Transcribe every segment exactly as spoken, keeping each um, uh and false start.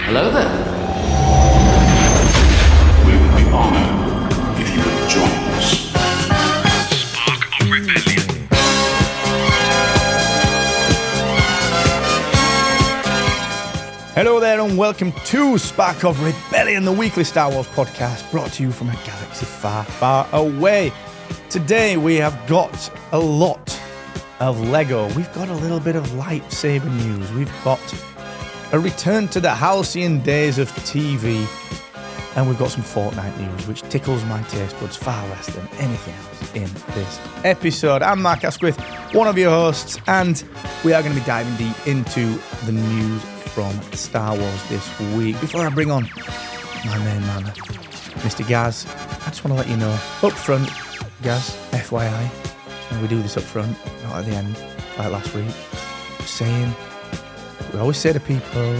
Hello there. We would be honored if you would join us. Spark of Rebellion. Hello there and welcome to Spark of Rebellion, the weekly Star Wars podcast brought to you from a galaxy far, far away. Today we have got a lot of Lego. We've got a little bit of lightsaber news. We've got a return to the halcyon days of T V. And we've got some Fortnite news, which tickles my taste buds far less than anything else in this episode. I'm Mark Asquith, one of your hosts, and we are going to be diving deep into the news from Star Wars this week. Before I bring on my main man, Mister Gaz, I just want to let you know, up front, Gaz, F Y I, and we do this up front, not at the end, like last week, saying, we always say to people,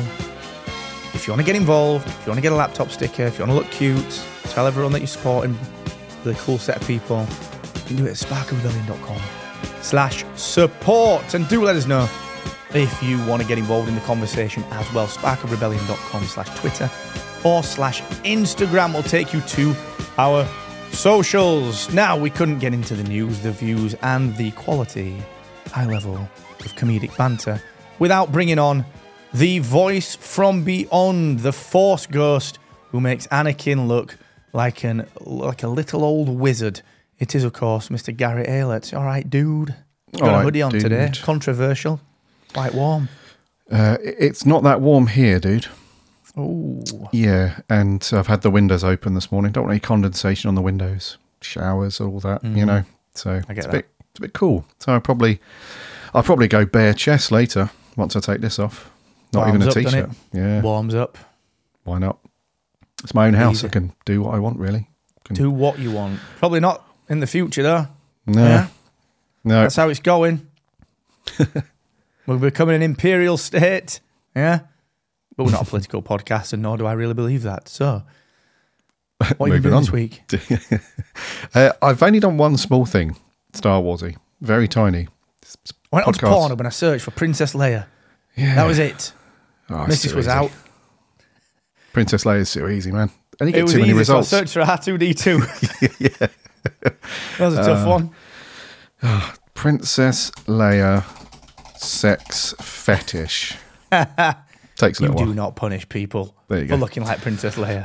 if you want to get involved, if you want to get a laptop sticker, if you want to look cute, tell everyone that you're supporting the cool set of people, you can do it at sparkofrebellion.com slash support. And do let us know if you want to get involved in the conversation as well. sparkofrebellion.com slash Twitter or slash Instagram will take you to our socials. Now, we couldn't get into the news, the views, and the quality, high level of comedic banter without bringing on the voice from beyond, the Force ghost who makes Anakin look like an like a little old wizard. It is, of course, Mister Garrett Aylett. All right, dude. Got All a right, hoodie on dude. today. Controversial. Quite warm. Uh, it's not that warm here, dude. Oh. Yeah, and I've had the windows open this morning. Don't want any condensation on the windows, showers, all that, Mm. you know. So I get it's a that. bit, it's a bit cool. So I'll probably, I'll probably go bare chest later once I take this off. Not Warms even a up, doesn't t-shirt. it? Yeah, Warms up. why not? It's my own house. Easy. I can do what I want, really. Can, Do what you want. Probably not in the future, though. no, Yeah? no. That's how it's going. We're becoming an imperial state. Yeah? But we're not a political podcast, and nor do I really believe that. So, what are you Moving doing on. this week? uh, I've only done one small thing, Star Warsy, very tiny. I went on to Podcast. Pornhub and I searched for Princess Leia. Yeah, That was it. Oh, it's Missus too was easy. out. Princess Leia's so easy, man. And you It get was too many easy, results. so I searched for R two D two. yeah. That was a tough Uh, one. Princess Leia sex fetish. Takes a You little do while. not punish people There you for go. looking like Princess Leia.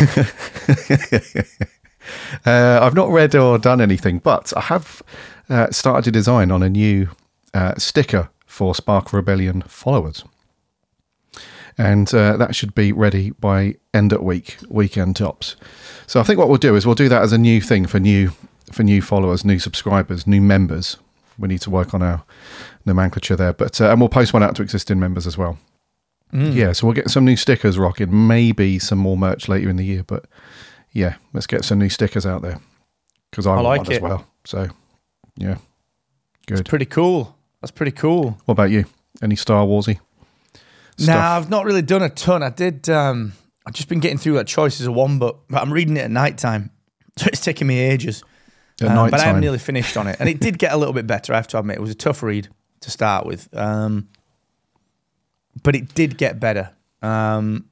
uh, I've not read or done anything, but I have uh, started to design on a new uh, sticker for Spark Rebellion followers. And uh, that should be ready by end of week, weekend tops. So I think what we'll do is we'll do that as a new thing for new for new followers, new subscribers, new members. We need to work on our nomenclature there, but uh, and we'll post one out to existing members as well. Mm. Yeah, so we'll get some new stickers rocking, maybe some more merch later in the year, but yeah, let's get some new stickers out there because I, I want like one as it. well. So yeah, That's good. pretty cool. That's pretty cool. What about you? Any Star Warsy Nah, stuff? I've not really done a ton. I did. Um, I've just been getting through that Choices of One, but, but I'm reading it at night time, so it's taking me ages. At Um, night but I am time. nearly finished on it, and it did get a little bit better. I have to admit, it was a tough read to start with, um, but it did get better. Um,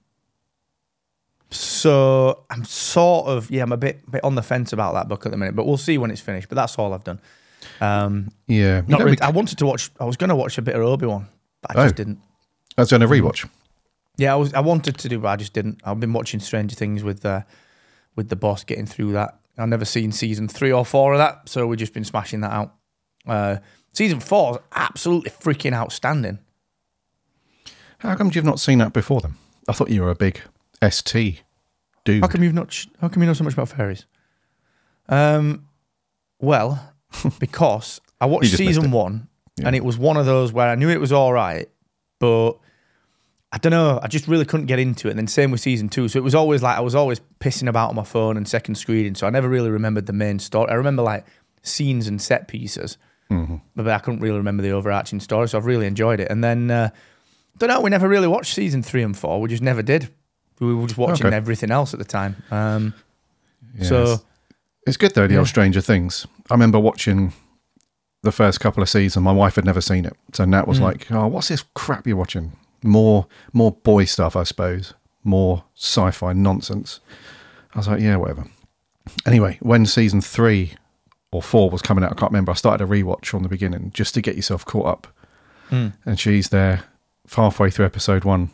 so I'm sort of yeah, I'm a bit bit on the fence about that book at the minute, but we'll see when it's finished. But that's all I've done. Um, Yeah, you not don't really, be- I wanted to watch. I was going to watch a bit of Obi-Wan, but I Oh. just didn't. I was doing a rewatch. Yeah, I was. I wanted to do, but I just didn't. I've been watching Stranger Things with uh, with the boss, getting through that. I've never seen season three or four of that, so we've just been smashing that out. Uh, season four is absolutely freaking outstanding. How come you've not seen that before then? I thought you were a big S T dude. How come you've not? How come you know so much about fairies? Um, well, because I watched just missed season it. one, Yeah. and it was one of those where I knew it was all right, but I don't know. I just really couldn't get into it. And then same with season two. So it was always like I was always pissing about on my phone and second screening. So I never really remembered the main story. I remember like scenes and set pieces, Mm-hmm. but I couldn't really remember the overarching story. So I've really enjoyed it. And then uh, don't know. We never really watched season three and four. We just never did. We were just watching Okay. everything else at the time. Um, Yeah, so it's, it's good though, the Yeah. old Stranger Things. I remember watching the first couple of seasons. My wife had never seen it, so Nat was Mm. like, "Oh, what's this crap you're watching? More, more boy stuff, I suppose." more sci-fi nonsense. I was like, yeah, whatever. Anyway, when season three or four was coming out, I can't remember, I started a rewatch from the beginning just to get yourself caught up. Mm. And she's there halfway through episode one.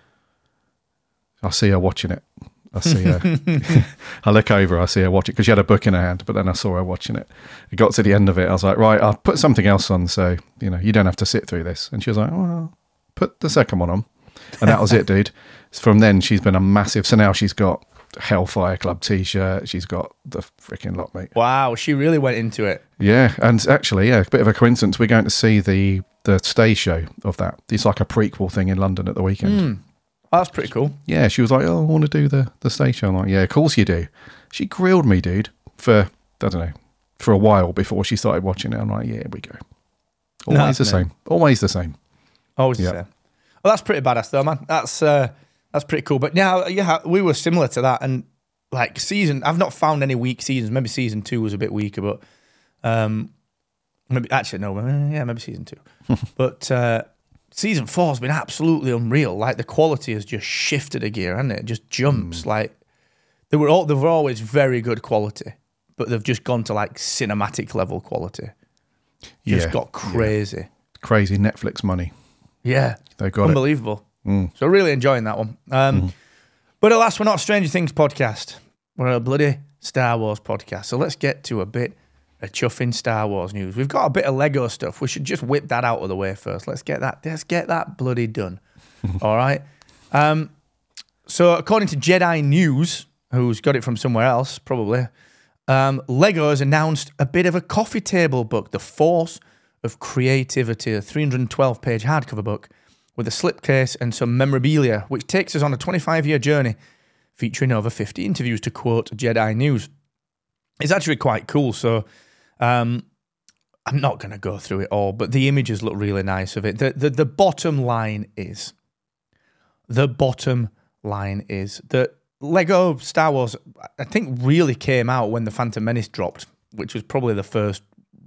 I see her watching it. I see her. I look over, I see her watch it, because she had a book in her hand, but then I saw her watching it. It got to the end of it. I was like, right, I'll put something else on, so, you know, you don't have to sit through this. And she was like, oh, well, put the second one on. And that was it, dude. From then, she's been a massive... So now she's got Hellfire Club t-shirt. She's got the freaking lot, mate. Wow, she really went into it. Yeah, and actually, yeah, a bit of a coincidence. We're going to see the, the stage show of that. It's like a prequel thing in London at the weekend. Mm. Oh, that's pretty cool. Yeah, she was like, oh, I want to do the, the stage show. I'm like, yeah, of course you do. She grilled me, dude, for, I don't know, for a while before she started watching it. I'm like, yeah, here we go. Always Nice, the mate. same. Always the same. Always Yeah. the same. Well, that's pretty badass though, man. That's uh, that's pretty cool. But yeah, yeah, we were similar to that. And like season, I've not found any weak seasons. Maybe season two was a bit weaker, but um, maybe actually no, yeah, maybe season two. But uh, season four has been absolutely unreal. Like the quality has just shifted a gear, hasn't it? It just jumps. Mm. Like they were all they were always very good quality, but they've just gone to like cinematic level quality. Just Yeah, got crazy. yeah. Crazy Netflix money. Yeah, They got it. unbelievable. Mm. So really enjoying that one. Um, Mm-hmm. But alas, we're not a Stranger Things podcast. We're a bloody Star Wars podcast. So let's get to a bit of chuffing Star Wars news. We've got a bit of Lego stuff. We should just whip that out of the way first. Let's get that. Let's get that bloody done. All right. Um, so according to Jedi News, who's got it from somewhere else, probably, um, Lego has announced a bit of a coffee table book, The Force of Creativity, a three hundred twelve page hardcover book with a slipcase and some memorabilia, which takes us on a twenty-five year journey featuring over fifty interviews, to quote Jedi News. It's actually quite cool. So um, I'm not going to go through it all, but the images look really nice of it. The, the, the bottom line is, the bottom line is that Lego Star Wars, I think, really came out when The Phantom Menace dropped, which was probably the first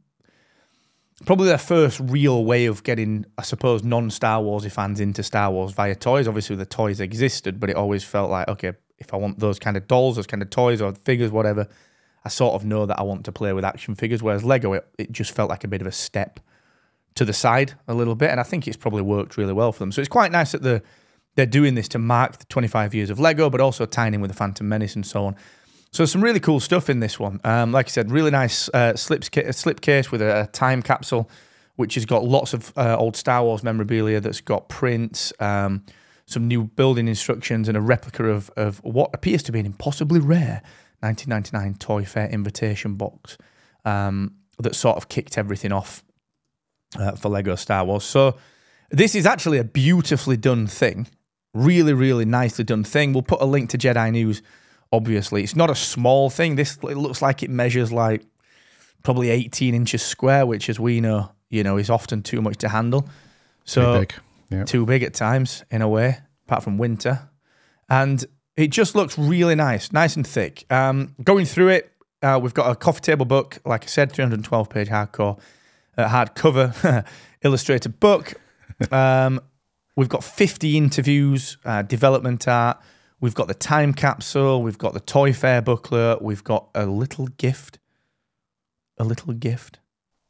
Probably their first real way of getting, I suppose, non-Star Warsy fans into Star Wars via toys. Obviously, the toys existed, but it always felt like, okay, if I want those kind of dolls, those kind of toys or figures, whatever, I sort of know that I want to play with action figures. Whereas Lego, it, it just felt like a bit of a step to the side a little bit, and I think it's probably worked really well for them. So it's quite nice that the they're doing this to mark the twenty-five years of Lego, but also tying in with the Phantom Menace and so on. So some really cool stuff in this one. Um, like I said, really nice uh, slip, slip case with a, a time capsule, which has got lots of uh, old Star Wars memorabilia that's got prints, um, some new building instructions, and a replica of, of what appears to be an impossibly rare nineteen ninety-nine Toy Fair invitation box um, that sort of kicked everything off uh, for Lego Star Wars. So this is actually a beautifully done thing. Really, really nicely done thing. We'll put a link to Jedi News. Obviously, it's not a small thing. This it looks like it measures like probably eighteen inches square, which, as we know, you know, is often too much to handle. So Too big. Yeah. too big at times, in a way, apart from winter. And it just looks really nice, nice and thick. Um, going through it, uh, we've got a coffee table book, like I said, three hundred twelve page hardcore, uh, hardcover illustrated book. Um, we've got fifty interviews, uh, development art. We've got the time capsule. We've got the Toy Fair booklet. We've got a little gift. A little gift.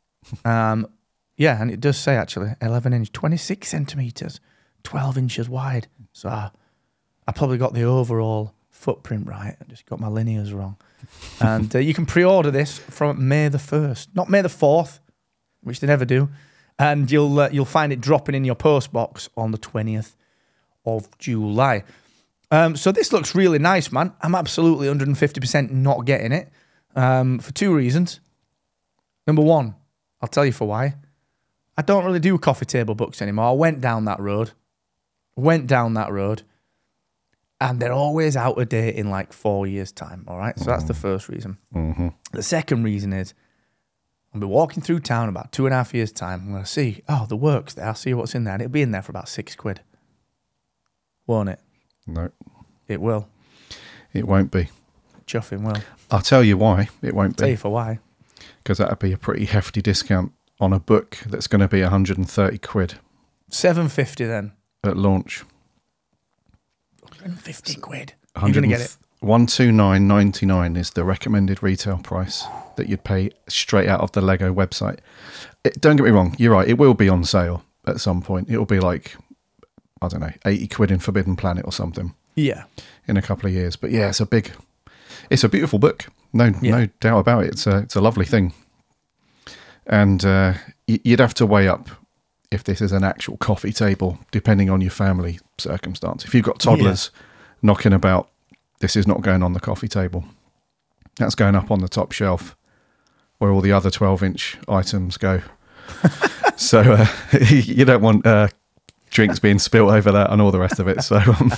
Um, yeah, and it does say, actually, eleven inch, twenty-six centimetres, twelve inches wide. So I, I probably got the overall footprint right. I just got my linears wrong. And uh, you can pre-order this from May the first. Not May the fourth, which they never do. And you'll uh, you'll find it dropping in your post box on the twentieth of July. Um, so this looks really nice, man. I'm absolutely one hundred fifty percent not getting it um, for two reasons. Number one, I'll tell you for why. I don't really do coffee table books anymore. I went down that road. Went down that road. And they're always out of date in like four years' time, all right? So that's the first reason. Mm-hmm. The second reason is I'll be walking through town about two and a half years' time. I'm going to see, oh, the work's there. I'll see what's in there. And it'll be in there for about six quid. Won't it? No, It will. it won't be. Chuffing will. I'll tell you why it won't Tell be. you for why. Because that would be a pretty hefty discount on a book that's going to be one hundred thirty quid seven fifty then. at launch. hundred fifty quid. You're going to get it. one hundred twenty-nine ninety-nine is the recommended retail price that you'd pay straight out of the Lego website. It, don't get me wrong, you're right, it will be on sale at some point. It will be like, I don't know, eighty quid in Forbidden Planet or something. Yeah. In a couple of years. But yeah, it's a big, it's a beautiful book. No Yeah. no doubt about it. It's a, it's a lovely thing. And uh, y- you'd have to weigh up if this is an actual coffee table, depending on your family circumstance. If you've got toddlers knocking about, this is not going on the coffee table. That's going up on the top shelf where all the other twelve-inch items go. So uh, you don't want uh, drinks being spilt over that and all the rest of it. So, um,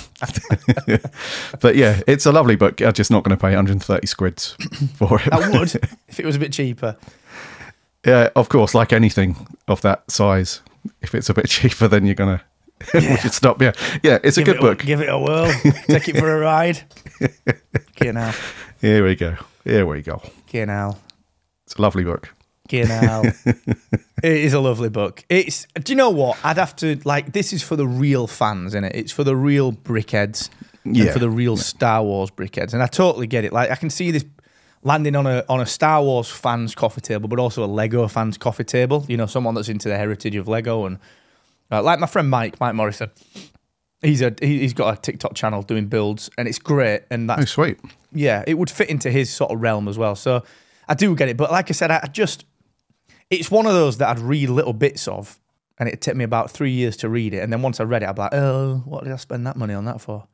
but yeah, it's a lovely book. I'm just not going to pay one hundred thirty squids for it. I would if it was a bit cheaper. Yeah, of course, like anything of that size, if it's a bit cheaper, then you're going to... Yeah. we should stop. Yeah, yeah, it's Give a good it book. Give it a whirl. Take it for a ride. Okay, now. Here we go. Here we go. Okay, now. It's a lovely book. Okay, now. It is a lovely book. It's. Do you know what? I'd have to, like, this is for the real fans, innit? It's for the real brickheads. Yeah. And for the real Star Wars brickheads. And I totally get it. Like, I can see this landing on a on a Star Wars fans coffee table, but also a Lego fans coffee table. You know, someone that's into the heritage of Lego. And uh, like my friend Mike, Mike Morrison, he's a he, he's got a TikTok channel doing builds, and it's great. And that's Oh, sweet. yeah, it would fit into his sort of realm as well. So I do get it. But like I said, I I just, it's one of those that I'd read little bits of, and it'd take me about three years to read it. And then once I read it, I'd be like, oh, what did I spend that money on that for?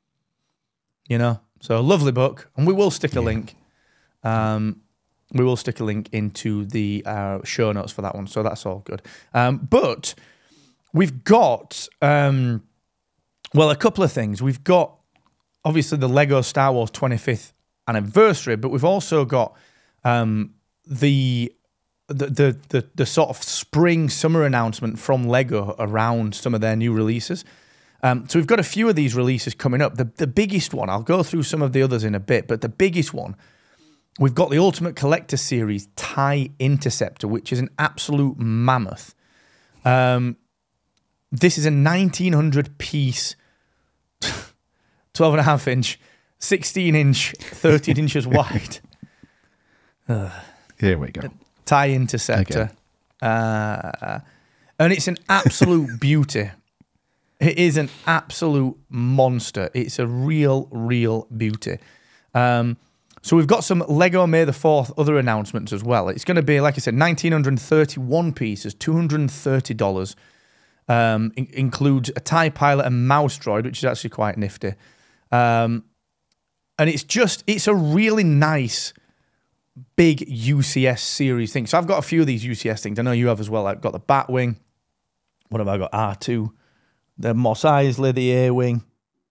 You know? So lovely book. And we will stick a link. Um, we will stick a link into the uh, show notes for that one. So that's all good. Um, but we've got, um, well, a couple of things. We've got, obviously, the Lego Star Wars twenty-fifth anniversary, but we've also got um, the, the the the the sort of spring summer announcement from Lego around some of their new releases. Um, so we've got a few of these releases coming up. The the biggest one, I'll go through some of the others in a bit, but the biggest one, we've got the Ultimate Collector Series TIE Interceptor, which is an absolute mammoth. Um, this is a nineteen hundred piece, twelve and a half inch, sixteen inch, thirteen inches wide. Here we go. TIE Interceptor. Uh, and it's an absolute beauty. It is an absolute monster. It's a real, real beauty. Um, so we've got some Lego May the fourth other announcements as well. It's going to be, like I said, one thousand nine hundred thirty-one pieces, two hundred thirty dollars. Um, in- includes a TIE Pilot and Mouse Droid, which is actually quite nifty. Um, and it's just, it's a really nice big U C S series thing. So I've got a few of these U C S things. I know you have as well. I've got the Batwing. What have I got? R two. The Mos Eisley, the A-Wing.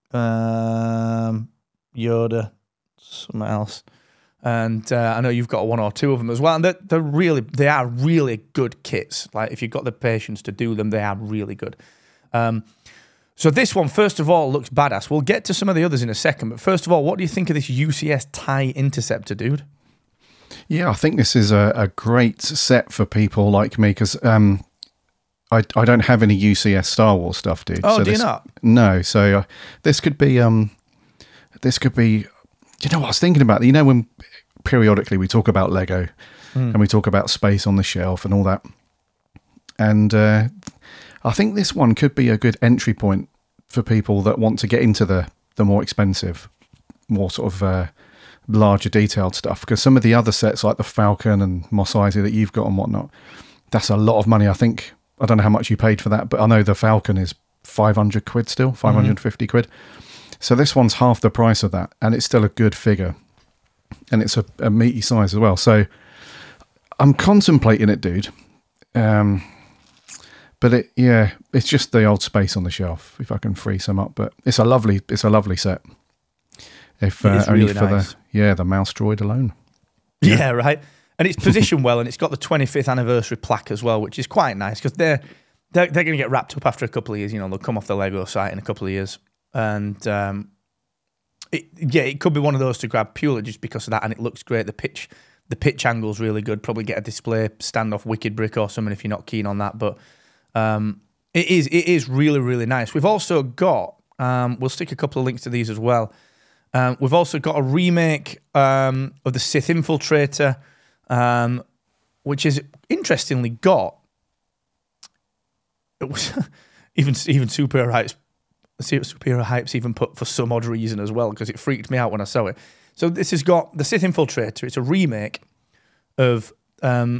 Um, Yoda. Something else. And uh, I know you've got one or two of them as well. And they're, they're really, they are really good kits. Like, if you've got the patience to do them, they are really good. Um, so this one, first of all, looks badass. We'll get to some of the others in a second. But first of all, what do you think of this U C S TIE Interceptor, dude? Yeah, I think this is a, a great set for people like me because um, I I don't have any U C S Star Wars stuff, dude. Oh, so do this, you not? No, so uh, this could be um, this could be. You know what I was thinking about? You know when periodically we talk about Lego Mm. and we talk about space on the shelf and all that, and uh, I think this one could be a good entry point for people that want to get into the the more expensive, more sort of uh, larger detailed stuff. Because some of the other sets like the Falcon and Mos Eisley that you've got and whatnot, that's a lot of money. I think I don't know how much you paid for that, but I know the Falcon is five hundred quid still, five hundred fifty quid. So this one's half the price of that, and it's still a good figure, and it's a, a meaty size as well. So I'm contemplating it, dude. Um, but it, yeah, it's just the old space on the shelf. If I can free some up, but it's a lovely, it's a lovely set. If It uh, is only really for nice. the yeah the mouse droid alone. Yeah, right. And it's positioned well, and it's got the twenty-fifth anniversary plaque as well, which is quite nice because they're they're, they're going to get wrapped up after a couple of years. You know, they'll come off the Lego site in a couple of years, and um, it, yeah, it could be one of those to grab purely just because of that, and it looks great. The pitch, the pitch angle's really good. Probably get a display stand off Wicked Brick or something if you're not keen on that, but um, it is it is really really nice. We've also got Um, we'll stick a couple of links to these as well. Um, we've also got a remake um, of the Sith Infiltrator, um, which is interestingly got it was even even superhero hypes, superhero hypes even put for some odd reason as well, because it freaked me out when I saw it. So this has got the Sith Infiltrator. It's a remake of um,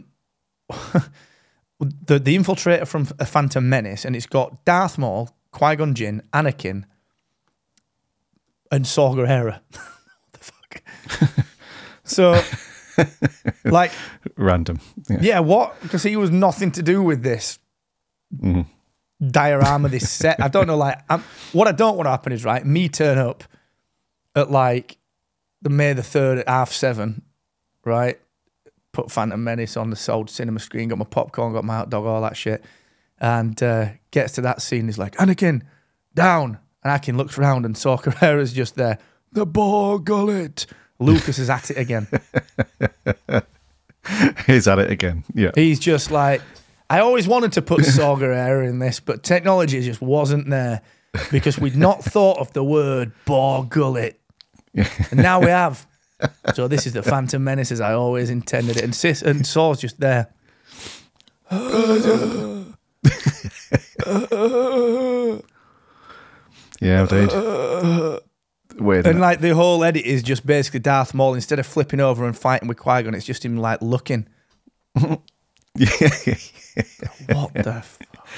the the Infiltrator from A Phantom Menace, and it's got Darth Maul, Qui-Gon Jinn, Anakin, and Saw Gerrera. What the fuck? So, like, random. Yeah. yeah, what? Because he was nothing to do with this Mm-hmm. diorama, this set. I don't know. Like, I'm, what I don't want to happen is right. Me turn up at like the May the third at half seven, right? Put Phantom Menace on the sold cinema screen. Got my popcorn. Got my hot dog. All that shit. And uh, gets to that scene. He's like, Anakin, down. And Anakin looks around and Saw Gerrera's just there. The ball gullet. Lucas is at it again. He's at it again. Yeah. He's just like, I always wanted to put Saw Gerrera in this, but technology just wasn't there because we'd not thought of the word ball gullet. And now we have. So this is the Phantom Menace as I always intended it. And Sis and Saw's just there. Yeah, dude. Weird. And like the whole edit is just basically Darth Maul, instead of flipping over and fighting with Qui-Gon, it's just him like looking. Yeah. What the fuck?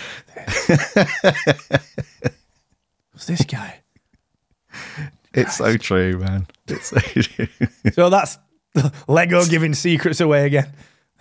What's this guy? It's so true, man. It's so true. So that's Lego giving secrets away again.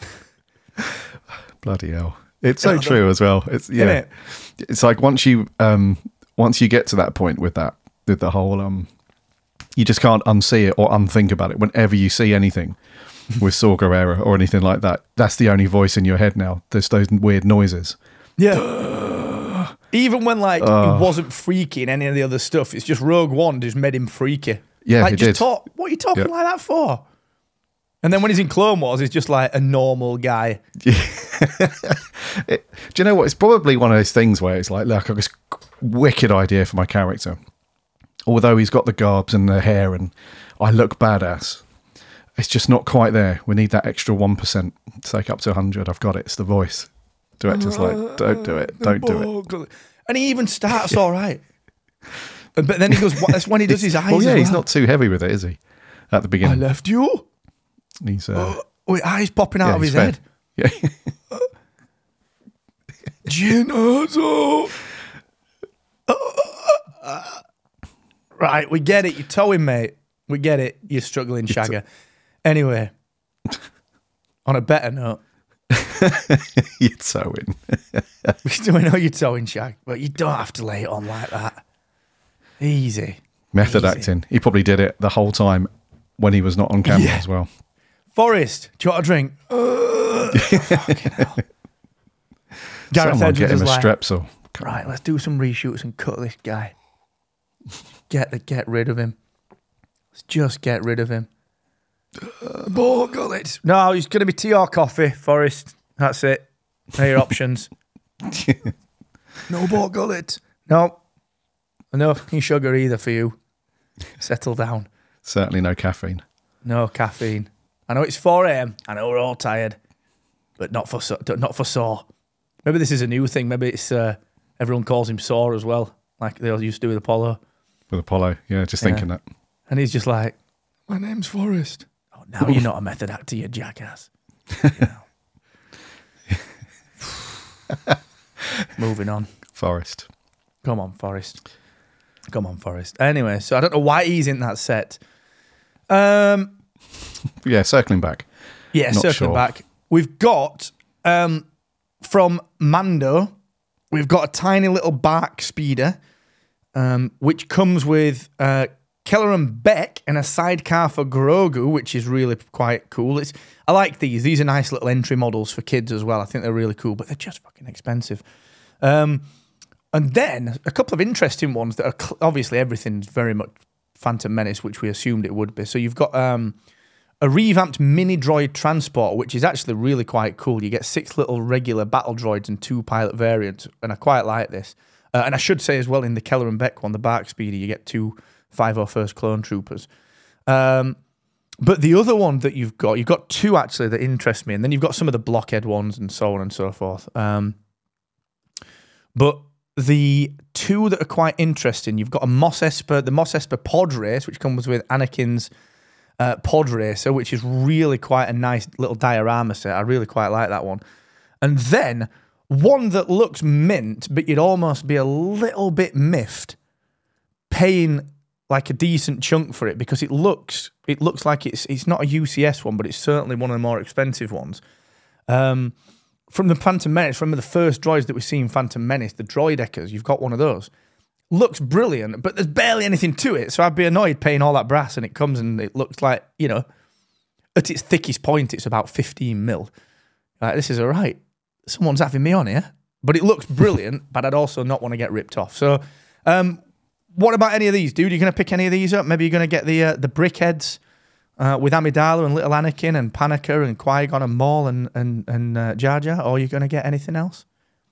Bloody hell. It's so true as well. It's yeah. Isn't it? It's like once you um once you get to that point with that with the whole um you just can't unsee it or unthink about it. Whenever you see anything with Saw Gerrera or anything like that, that's the only voice in your head now. There's those weird noises. Yeah. Even when like Oh. he wasn't freaky in any of the other stuff, it's just Rogue One just made him freaky. Yeah, like he just did. talk. What are you talking Yeah. like that for? And then when he's in Clone Wars, he's just like a normal guy. It, do you know what? It's probably one of those things where it's like, look, I've got this wicked idea for my character. Although he's got the garbs and the hair and I look badass, it's just not quite there. We need that extra one percent to take up to one hundred. I've got it. It's the voice. Director's like, don't do it. Don't do it. And he even starts all right. But then he goes, what, that's when he does his eyes. Well, yeah, as he's well. not too heavy with it, is he? At the I beginning. left you. He's, uh, With eyes popping out yeah, of his he's head. fed. Yeah. Ginazo. Right, we get it. You're towing, mate. We get it. You're struggling, Shagger. Anyway, on a better note, You're towing. we know you're towing, Shag, but you don't have to lay it on like that. Easy. Method Easy. acting. He probably did it the whole time when he was not on camera Yeah. as well. Forrest, do you want a drink? Uh, fucking hell. Gareth Someone Edwards get him is a like, strepsil. Come right, let's do some reshoots and cut this guy. Get the get rid of him. Let's just get rid of him. Uh, Ball gullets. No, he's going to be tea or coffee, Forrest. That's it. They're your options. No ball gullet. No. No fucking sugar either for you. Settle down. Certainly no caffeine. No caffeine. I know it's four a.m. I know we're all tired, but not for Saw- not for Saw. Maybe this is a new thing. Maybe it's uh, everyone calls him Saw as well, like they all used to do with Apollo. With Apollo. Yeah, just Yeah. thinking that. And he's just like, my name's Forrest. Oh, now you're not a method actor, you jackass. You know. Moving on. Forest. Come on, Forrest. Come on, Forrest. Anyway, so I don't know why he's in that set. Um, Yeah, circling back. yeah, Not circling sure. back. We've got um, from Mando, we've got a tiny little bark speeder, um, which comes with uh, Kelleran Beck and a sidecar for Grogu, which is really quite cool. It's I like these. These are nice little entry models for kids as well. I think they're really cool, but they're just fucking expensive. Um, and then a couple of interesting ones that are cl- obviously everything's very much Phantom Menace, which we assumed it would be. So you've got um, a revamped mini droid transport, which is actually really quite cool. You get six little regular battle droids and two pilot variants, and I quite like this. Uh, and I should say as well, in the Keller and Beck one, the Bark Speeder, you get two five oh first Clone Troopers. Um, but the other one that you've got, you've got two actually that interest me, and then you've got some of the Blockhead ones and so on and so forth. Um, but the two that are quite interesting, you've got a Mos Espa, the Mos Espa Pod Race, which comes with Anakin's uh, Pod Racer, which is really quite a nice little diorama set. I really quite like that one. And then one that looks mint, but you'd almost be a little bit miffed paying like a decent chunk for it, because it looks it looks like it's it's not a U C S one, but it's certainly one of the more expensive ones. Um, from the Phantom Menace, remember the first droids that we see in Phantom Menace, the Droid Eckers, you've got one of those. Looks brilliant, but there's barely anything to it, so I'd be annoyed paying all that brass and it comes and it looks like, you know, at its thickest point, it's about fifteen mil. Like, this is all right. Someone's having me on here, but it looks brilliant, but I'd also not want to get ripped off. So, um, what about any of these, dude? Are you going to pick any of these up? Maybe you're going to get the uh, the Brickheads uh, with Amidala and Little Anakin and Panika and Qui-Gon and Maul and and, and uh, Jar Jar, or are you going to get anything else?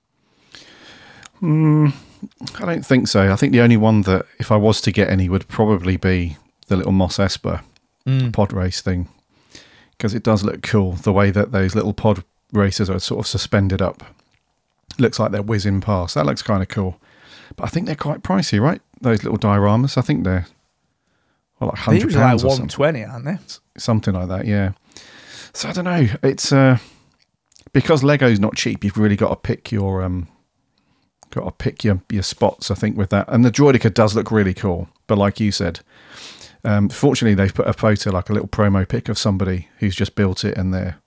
Mm, I don't think so. I think the only one that, if I was to get any, would probably be the little Mos Espa Mm. pod race thing, because it does look cool, the way that those little pod racers are sort of suspended up. Looks like they're whizzing past. That looks kind of cool. But I think they're quite pricey, right? Those little dioramas. I think they're well, like one hundred They're pounds like or one something. twenty, aren't they? Something like that, yeah. So I don't know. It's uh, because Lego's not cheap, you've really got to pick your um, got to pick your, your spots, I think, with that. And the Droideka does look really cool. But like you said, um, fortunately they've put a photo, like a little promo pic of somebody who's just built it and they're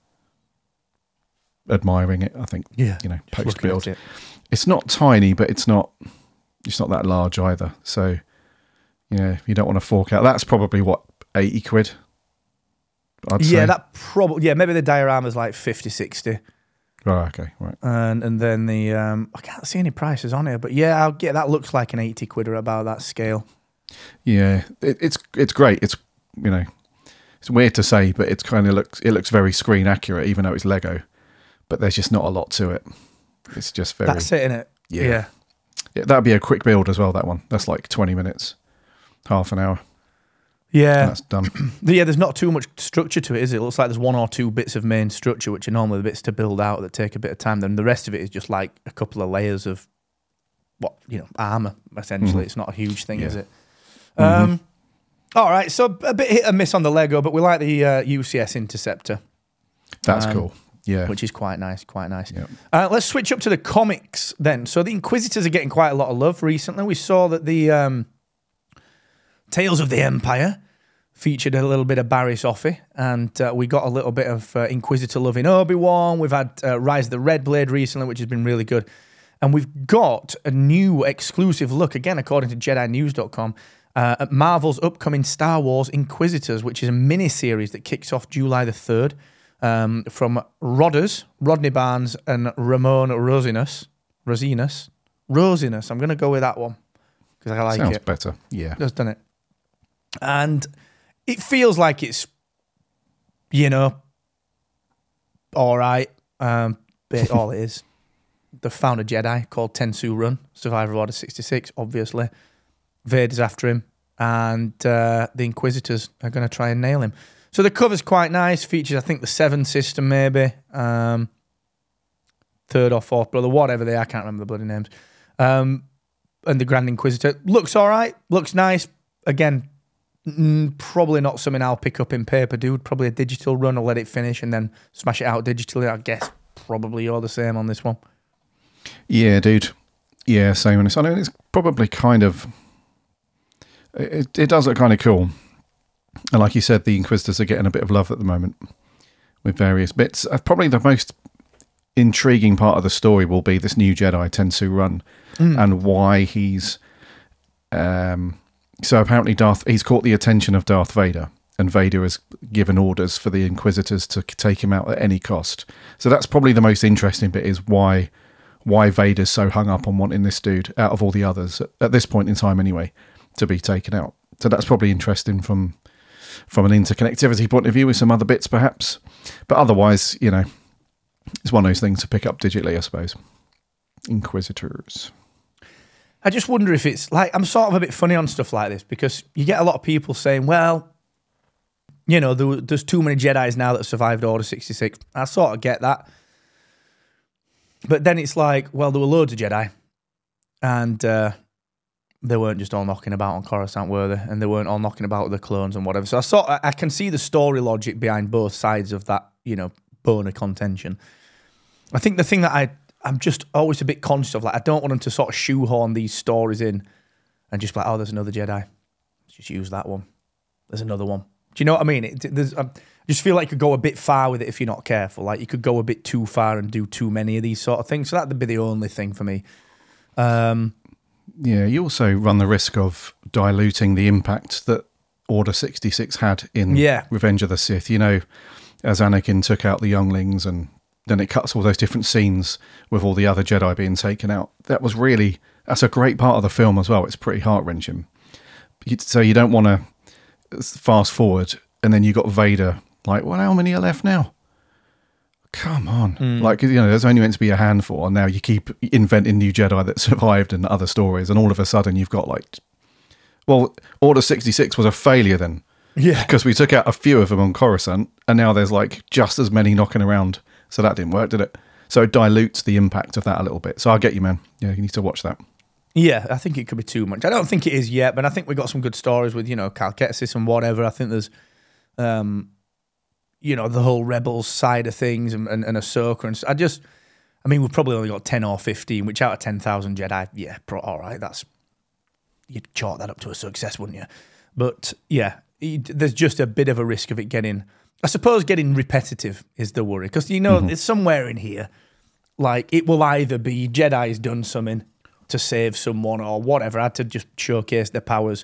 admiring it, I think. Yeah, You know, just post looking build. at it. It's not tiny, but it's not it's not that large either. So, you know, you don't want to fork out. That's probably what, eighty quid? I'd Yeah, say. that probably, yeah, maybe the diorama's like fifty, sixty. Right, okay, right. And and then the, um, I can't see any prices on here, but yeah, I'll get, that looks like an eighty quid or about that scale. Yeah, it, it's it's great. It's, you know, it's weird to say, but it's kind of looks it looks very screen accurate, even though it's Lego. But there's just not a lot to it. It's just very. That's it, innit? Yeah. Yeah. Yeah, that'd be a quick build as well. That one. That's like twenty minutes, half an hour. Yeah. That's done. Yeah, there's not too much structure to it, is it? It looks like there's one or two bits of main structure, which are normally the bits to build out that take a bit of time. Then the rest of it is just like a couple of layers of, what, you know, armour, essentially. Mhm. It's not a huge thing, Yeah. is it? Mhm. Um, all right, so a bit hit and miss on the Lego, but we like the uh, U C S Interceptor, That's Um, cool. Yeah. which is quite nice, quite nice. Yeah. Uh, let's switch up to the comics then. So the Inquisitors are getting quite a lot of love recently. We saw that the um, Tales of the Empire featured a little bit of Barriss Offee, and uh, we got a little bit of uh, Inquisitor love in Obi-Wan. We've had uh, Rise of the Red Blade recently, which has been really good. And we've got a new exclusive look, again, according to Jedi News dot com, uh, at Marvel's upcoming Star Wars Inquisitors, which is a mini-series that kicks off July the third, um, from Rodders, Rodney Barnes, and Ramon Rosinus. Rosinus? Rosinus. I'm going to go with that one, because I like Sounds it. better. Yeah. Just done it. And it feels like it's, you know, all right. Um, but all it is. They found a Jedi called Tensu Run, Survivor of Order sixty-six, obviously. Vader's after him. And uh, the Inquisitors are going to try and nail him. So the cover's quite nice. Features, I think, the Seven System, maybe. Um, third or fourth brother, whatever they are. I can't remember the bloody names. Um, and the Grand Inquisitor. Looks all right. Looks nice. Again, mm, probably not something I'll pick up in paper, dude. Probably a digital run. I'll let it finish and then smash it out digitally. I guess probably you're the same on this one. Yeah, dude. Yeah, same on this. I know it's probably kind of. It, it does look kind of cool. And like you said, the Inquisitors are getting a bit of love at the moment with various bits. Uh, probably the most intriguing part of the story will be this new Jedi, Tensu Run, Mm. and why he's. Um, so apparently, Darth he's caught the attention of Darth Vader, and Vader has given orders for the Inquisitors to take him out at any cost. So that's probably the most interesting bit, is why why Vader's so hung up on wanting this dude out of all the others at, at this point in time, anyway, to be taken out. So that's probably interesting from from an interconnectivity point of view with some other bits, perhaps. But otherwise, you know, it's one of those things to pick up digitally, I suppose. Inquisitors. I just wonder if it's like, I'm sort of a bit funny on stuff like this because you get a lot of people saying, well, you know, there, there's too many Jedis now that survived Order sixty-six. I sort of get that. But then it's like, well, there were loads of Jedi and uh, they weren't just all knocking about on Coruscant, were they? And they weren't all knocking about with the clones and whatever. So I sort of, I can see the story logic behind both sides of that, you know, bone of contention. I think the thing that I, I'm just always a bit conscious of, like, I don't want them to sort of shoehorn these stories in and just be like, oh, there's another Jedi. Let's just use that one. There's another one. Do you know what I mean? It, there's, I just feel like you could go a bit far with it if you're not careful. Like, you could go a bit too far and do too many of these sort of things. So that'd be the only thing for me. Um, yeah, you also run the risk of diluting the impact that Order sixty-six had in Yeah. Revenge of the Sith. You know, as Anakin took out the younglings and then it cuts all those different scenes with all the other Jedi being taken out. That was really, that's a great part of the film as well. It's pretty heart-wrenching. So you don't want to fast forward and then you got Vader like, well, how many are left now? Come on. Mm. Like, you know, there's only meant to be a handful and now you keep inventing new Jedi that survived and other stories and all of a sudden you've got like, well, Order sixty-six was a failure then. Yeah. Because we took out a few of them on Coruscant and now there's like just as many knocking around. So that didn't work, did it? So it dilutes the impact of that a little bit. So I get you, man. Yeah, you need to watch that. Yeah, I think it could be too much. I don't think it is yet, but I think we got some good stories with, you know, Cal Kestis and whatever. I think there's, um, you know, the whole Rebels side of things and, and, and Ahsoka. And I just, I mean, we've probably only got ten or fifteen, which out of ten thousand Jedi, yeah, pro, all right, that's, you'd chalk that up to a success, wouldn't you? But yeah, it, there's just a bit of a risk of it getting, I suppose getting repetitive is the worry. Because, you know, mm-hmm. it's somewhere in here, like, it will either be Jedi's done something to save someone or whatever, had to just showcase their powers,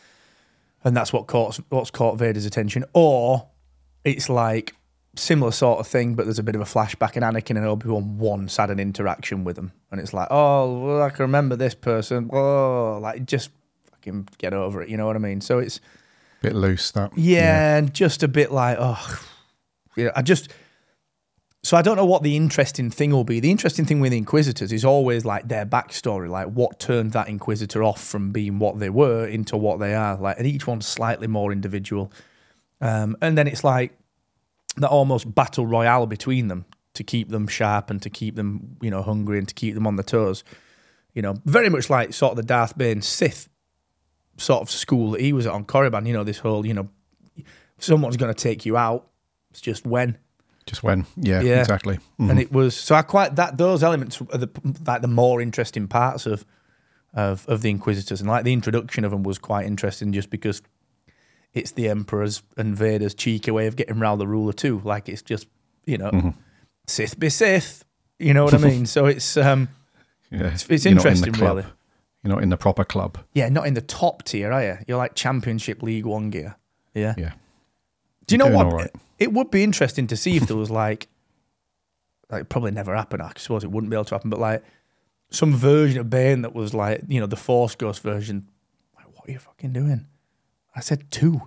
and that's what caught what's caught Vader's attention, or it's like similar sort of thing, but there's a bit of a flashback and Anakin and Obi-Wan once had an interaction with them, and it's like, oh, well, I can remember this person, oh, like, just fucking get over it, you know what I mean? So it's bit loose, that. Yeah, yeah. and just a bit like, oh, you know, I just, so I don't know what the interesting thing will be. The interesting thing with the Inquisitors is always like their backstory, like what turned that Inquisitor off from being what they were into what they are. Like, and each one's slightly more individual. Um, and then it's like that almost battle royale between them to keep them sharp and to keep them, you know, hungry and to keep them on their toes. You know, very much like sort of the Darth Bane Sith sort of school that he was at on Korriban. You know, this whole, you know, someone's going to take you out. It's just when. Just when, yeah, yeah. exactly. Mm-hmm. And it was, so I quite, that those elements are the, like the more interesting parts of, of of the Inquisitors. And like the introduction of them was quite interesting just because it's the Emperor's and Vader's cheeky way of getting round the ruler too. Like, it's just, you know, mm-hmm. Sith be Sith, you know what I mean? So it's, um, yeah. it's, it's You're interesting, not in the club. really. You're not in the proper club. Yeah, not in the top tier, are you? You're like Championship League One gear. Yeah. Yeah. Do you know You're what? all right. It would be interesting to see if there was like, like it probably never happened. I suppose it wouldn't be able to happen, but like some version of Bane that was like, you know, the Force Ghost version. Like, what are you fucking doing? I said two.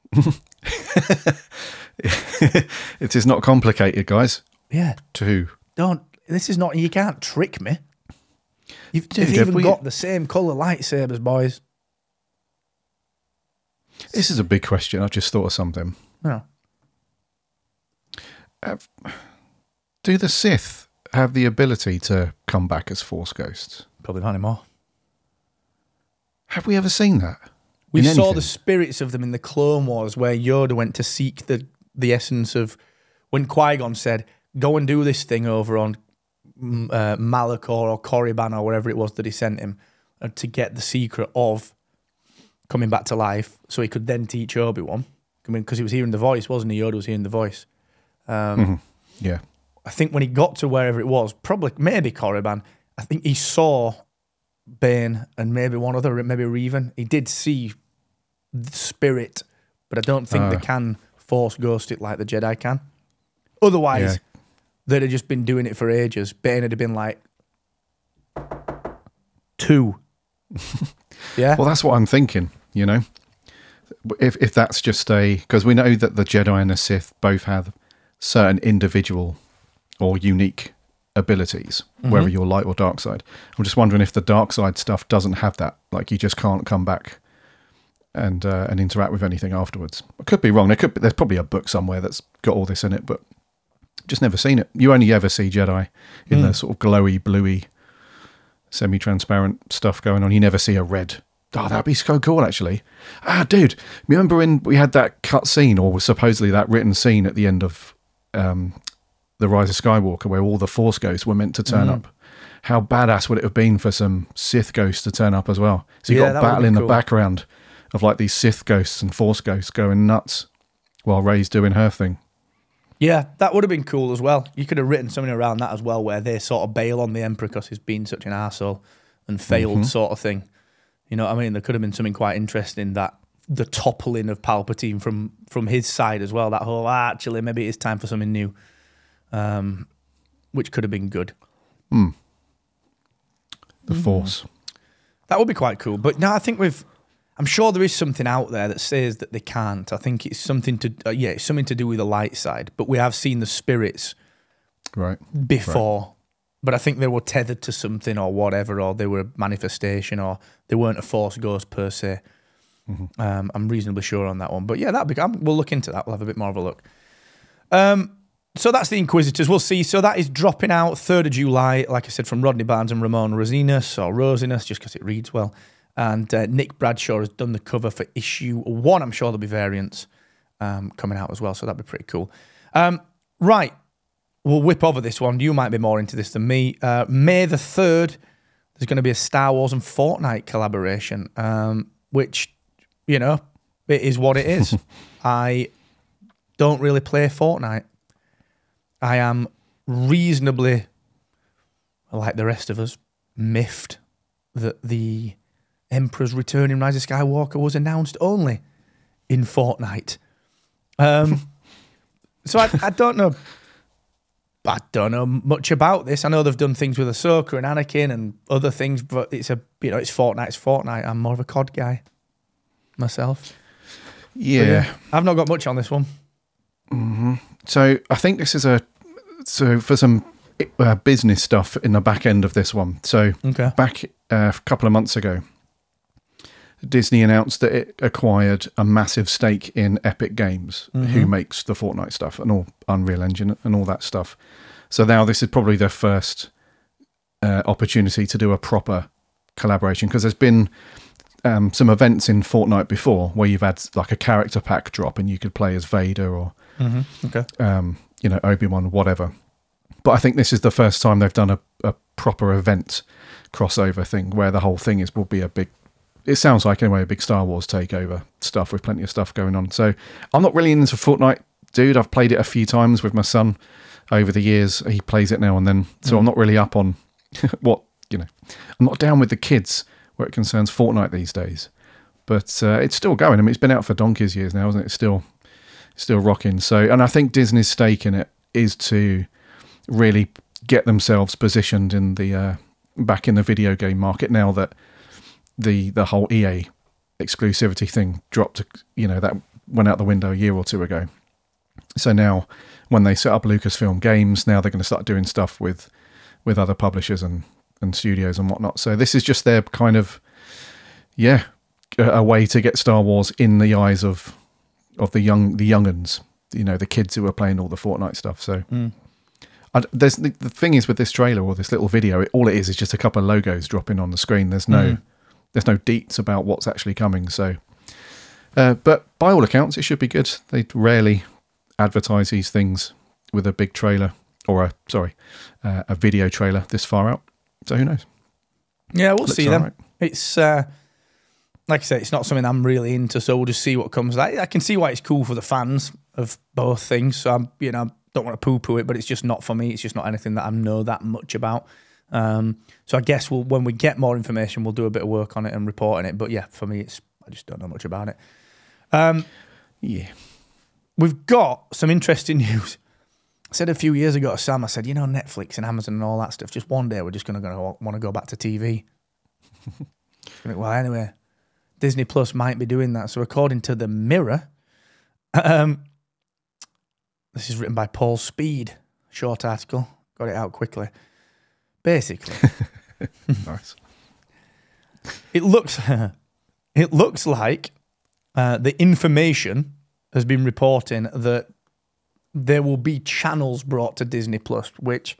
It is not complicated, guys. Yeah. Two. Don't. This is not. You can't trick me. You've, Dude, you've have even we- got the same colour lightsabers, boys. This is a big question. I just thought of something. No. Have, do the Sith have the ability to come back as Force ghosts? Probably not anymore. Have we ever seen that? We in saw anything? the spirits of them in the Clone Wars where Yoda went to seek the, the essence of, when Qui-Gon said, go and do this thing over on mm, uh, Malachor or Korriban or wherever it was that he sent him uh, to get the secret of coming back to life so he could then teach Obi-Wan. I mean, because he was hearing the voice, wasn't he? Yoda was hearing the voice. Um, Mm-hmm. Yeah. I think when he got to wherever it was, probably, maybe Korriban, I think he saw Bane and maybe one other, maybe Revan. He did see the spirit, but I don't think Uh. they can Force ghost it like the Jedi can. Otherwise, Yeah. they'd have just been doing it for ages. Bane would have been like, two. Yeah? Well, that's what I'm thinking, you know? If if that's just a... Because we know that the Jedi and the Sith both have certain individual or unique abilities, whether you're light or dark side. I'm just wondering if the dark side stuff doesn't have that. Like you just can't come back and uh, and interact with anything afterwards. I could be wrong. There could be, there's probably a book somewhere that's got all this in it, but just never seen it. You only ever see Jedi in mm. the sort of glowy, bluey, semi-transparent stuff going on. You never see a red. Oh, that'd be so cool, actually. Ah, dude, remember when we had that cut scene, or supposedly that written scene at the end of um, The Rise of Skywalker, where all the Force ghosts were meant to turn mm. up? How badass would it have been for some Sith ghosts to turn up as well? So you yeah, got battle in cool. the background of like these Sith ghosts and Force ghosts going nuts while Rey's doing her thing. Yeah, that would have been cool as well. You could have written something around that as well, where they sort of bail on the Emperor because he's been such an arsehole and failed mm-hmm. sort of thing. You know what I mean? There could have been something quite interesting, that the toppling of Palpatine from from his side as well. That whole, ah, actually, maybe it's time for something new, um, which could have been good. Mm. The mm. Force. That would be quite cool. But no, I think we've... I'm sure there is something out there that says that they can't. I think it's something to... Uh, yeah, it's something to do with the light side. But we have seen the spirits right before. Right. But I think they were tethered to something or whatever, or they were a manifestation, or they weren't a Force ghost per se. Mm-hmm. Um, I'm reasonably sure on that one. But yeah, that'll be, I'm, we'll look into that. We'll have a bit more of a look. Um, so that's the Inquisitors. We'll see. So that is dropping out third of July, like I said, from Rodney Barnes and Ramon Rosinas, or Rosinus, just because it reads well. And uh, Nick Bradshaw has done the cover for issue one. I'm sure there'll be variants um, coming out as well, so that'd be pretty cool. Um, right. We'll whip over this one. You might be more into this than me. Uh, May the third, there's going to be a Star Wars and Fortnite collaboration, um, which, you know, it is what it is. I don't really play Fortnite. I am reasonably, like the rest of us, miffed that the Emperor's Return in Rise of Skywalker was announced only in Fortnite. Um, so I, I don't know... I don't know much about this. I know they've done things with Ahsoka and Anakin and other things, but it's a you know it's Fortnite. It's Fortnite. I'm more of a C O D guy myself. Yeah, yeah I've not got much on this one. Mm-hmm. So I think this is a so for some uh, business stuff in the back end of this one. So okay. back uh, a couple of months ago, Disney announced that it acquired a massive stake in Epic Games, mm-hmm. who makes the Fortnite stuff and all Unreal Engine and all that stuff. So now this is probably their first uh, opportunity to do a proper collaboration, because there's been um, some events in Fortnite before where you've had like a character pack drop and you could play as Vader or mm-hmm. okay. um, you know, Obi-Wan, whatever. But I think this is the first time they've done a, a proper event crossover thing where the whole thing is will be a big... It sounds like, anyway, a big Star Wars takeover stuff with plenty of stuff going on. So I'm not really into Fortnite, dude. I've played it a few times with my son over the years. He plays it now and then. So mm. I'm not really up on what, you know, I'm not down with the kids where it concerns Fortnite these days. But uh, it's still going. I mean, it's been out for donkey's years now, isn't it? It's still, still rocking. So, and I think Disney's stake in it is to really get themselves positioned in the uh, back in the video game market now that the the whole E A exclusivity thing dropped, you know, that went out the window a year or two ago. So now when they set up Lucasfilm Games, now they're going to start doing stuff with with other publishers and, and studios and whatnot. So this is just their kind of, yeah, a, a way to get Star Wars in the eyes of of the young the young'uns, you know, the kids who are playing all the Fortnite stuff. So mm. I, there's the, the thing is with this trailer or this little video, it, all it is is just a couple of logos dropping on the screen. There's no... Mm. There's no deets about what's actually coming. So, uh, but by all accounts, it should be good. They rarely advertise these things with a big trailer or a sorry, uh, a video trailer this far out. So who knows? Yeah, we'll Looks see then. Right. It's uh, like I say, it's not something I'm really into. So we'll just see what comes. I, I can see why it's cool for the fans of both things. So I'm, you know, don't want to poo-poo it, but it's just not for me. It's just not anything that I know that much about. Um, so I guess we'll, when we get more information, we'll do a bit of work on it and report on it. But yeah, for me, it's I just don't know much about it. Um, yeah, we've got some interesting news. I said a few years ago to Sam, I said, you know, Netflix and Amazon and all that stuff. Just one day, we're just going to want to go back to T V. Well, anyway, Disney Plus might be doing that. So according to the Mirror, um, this is written by Paul Speed, short article. got it out quickly. Basically, Nice. it looks it looks like uh, the information has been reporting that there will be channels brought to Disney Plus, which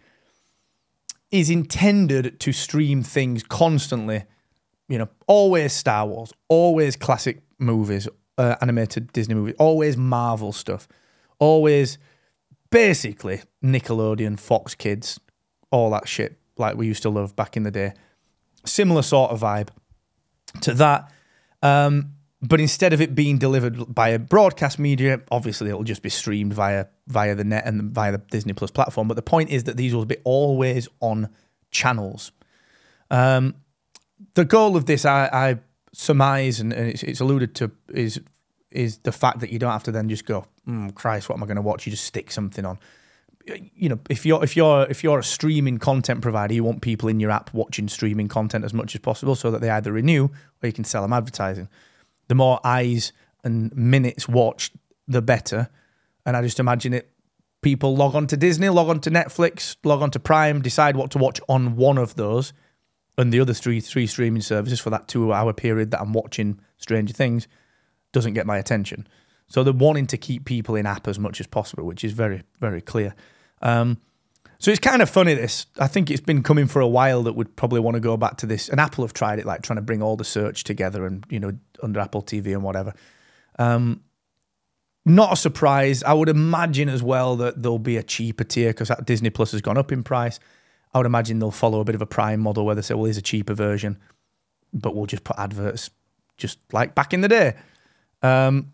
is intended to stream things constantly. You know, always Star Wars, always classic movies, uh, animated Disney movies, always Marvel stuff, always basically Nickelodeon, Fox Kids, all that shit like we used to love back in the day. Similar sort of vibe to that. Um, but instead of it being delivered by a broadcast media, obviously it'll just be streamed via via the net and via the Disney Plus platform. But the point is that these will be always on channels. Um, the goal of this, I, I surmise, and, and it's, it's alluded to, is is the fact that you don't have to then just go, mm, Christ, what am I going to watch? You just stick something on. You know, if you're if you're if you're a streaming content provider, you want people in your app watching streaming content as much as possible, so that they either renew or you can sell them advertising. The more eyes and minutes watched, the better. And I just imagine it. People log on to Disney, log on to Netflix, log on to Prime, decide what to watch on one of those, and the other three three streaming services for that two-hour period that I'm watching Stranger Things doesn't get my attention. So they're wanting to keep people in app as much as possible, which is very, very clear. Um, so it's kind of funny, this. I think it's been coming for a while that would probably want to go back to this. And Apple have tried it, like trying to bring all the search together and, you know, under Apple T V and whatever. Um, not a surprise. I would imagine as well that there'll be a cheaper tier because Disney Plus has gone up in price. I would imagine they'll follow a bit of a Prime model where they say, well, here's a cheaper version, but we'll just put adverts just like back in the day. Um,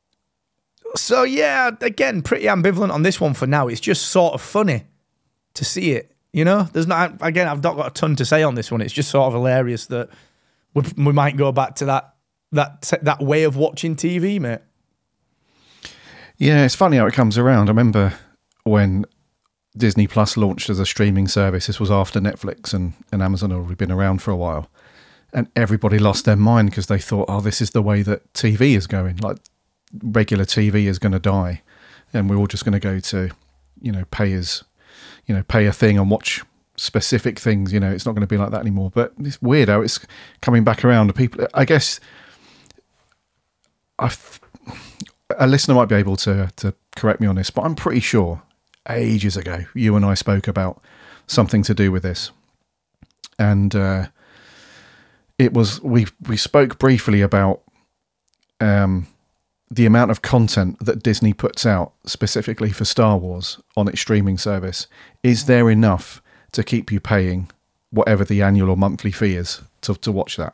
So, yeah, again, pretty ambivalent on this one for now. It's just sort of funny to see it, you know? There's not, again, I've not got a ton to say on this one. It's just sort of hilarious that we, we might go back to that that that way of watching T V, mate. Yeah, it's funny how it comes around. I remember when Disney Plus launched as a streaming service. This was after Netflix and, and Amazon had already been around for a while. And everybody lost their mind because they thought, oh, this is the way that T V is going. Like, regular T V is going to die, and we're all just going to go to, you know, pay as, you know, pay a thing and watch specific things. You know, it's not going to be like that anymore. But it's weird how it's coming back around to people. I guess I've, a listener might be able to to correct me on this, but I'm pretty sure ages ago you and I spoke about something to do with this, and uh, it was we we spoke briefly about um. the amount of content that Disney puts out specifically for Star Wars on its streaming service. Is there enough to keep you paying whatever the annual or monthly fee is to, to watch that?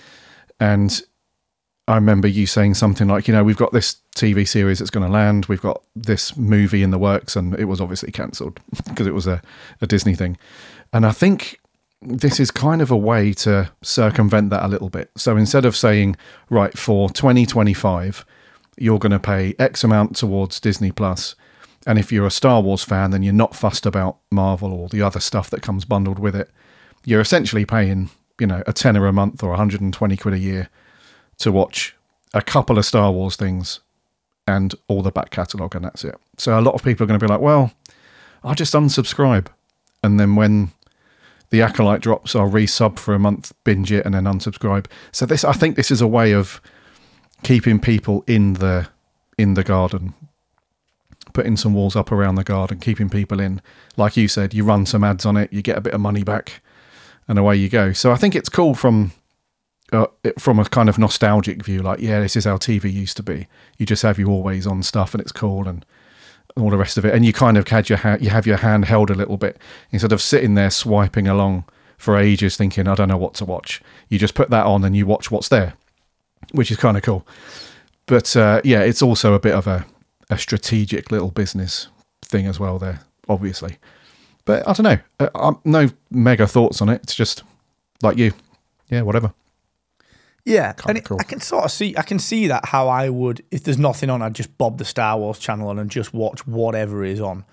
And I remember you saying something like, you know, we've got this T V series that's going to land, we've got this movie in the works, and it was obviously cancelled because it was a, a Disney thing. And I think this is kind of a way to circumvent that a little bit. So instead of saying, right, for twenty twenty-five, you're going to pay X amount towards Disney Plus, and if you're a Star Wars fan, then you're not fussed about Marvel or the other stuff that comes bundled with it. You're essentially paying, you know, a tenner a month or one hundred twenty quid a year to watch a couple of Star Wars things and all the back catalogue, and that's it. So a lot of people are going to be like, well, I'll just unsubscribe, and then when the Acolyte drops, I'll resub for a month, binge it, and then unsubscribe. So this, I think this is a way of keeping people in the in the garden, putting some walls up around the garden, keeping people in. Like you said, you run some ads on it, you get a bit of money back, and away you go. So I think it's cool from uh, from a kind of nostalgic view. Like, yeah, this is how T V used to be. You just have your always on stuff, and it's cool, and all the rest of it. And you kind of had your ha- you have your hand held a little bit instead of sitting there swiping along for ages, thinking, I don't know what to watch. You just put that on and you watch what's there, which is kind of cool. But uh, yeah, it's also a bit of a, a strategic little business thing as well there, obviously. But I don't know. Uh, I'm, no mega thoughts on it. It's just like you. Yeah, whatever. Yeah, Kinda and it, cool. I can sort of see, I can see that how I would, if there's nothing on, I'd just bob the Star Wars channel on and just watch whatever is on.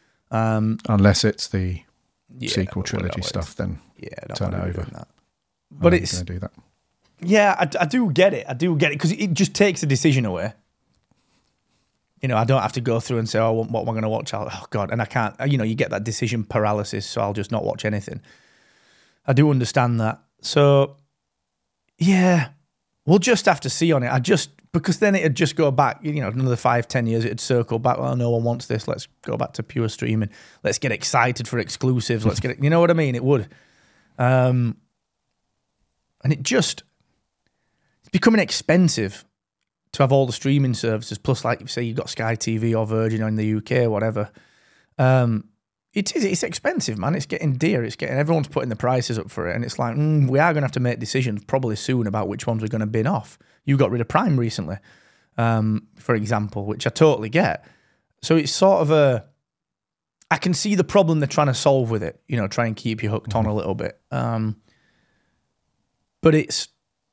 Um, Unless it's the yeah, sequel trilogy stuff, then yeah, I don't turn want it to be over. doing that. But I'm it's going to do that. yeah, I, I do get it. I do get it because it just takes the decision away. You know, I don't have to go through and say, oh, what am I going to watch? I'll, oh, God. And I can't, you know, you get that decision paralysis, so I'll just not watch anything. I do understand that. So, yeah, we'll just have to see on it. I just, because then it'd just go back, you know, another five, ten years, it'd circle back. Well, no one wants this. Let's go back to pure streaming. Let's get excited for exclusives. Let's get it. You know what I mean? It would. Um, and it just, it's becoming expensive to have all the streaming services, plus, like you say, you've got Sky T V or Virgin or in the U K or whatever. Um, it is, it's expensive, man. It's getting dear. It's getting, everyone's putting the prices up for it. And it's like, mm, we are going to have to make decisions probably soon about which ones we're going to bin off. You got rid of Prime recently, um, for example, which I totally get. So it's sort of a, I can see the problem they're trying to solve with it, you know, try and keep you hooked mm-hmm. on a little bit. Um, but it's,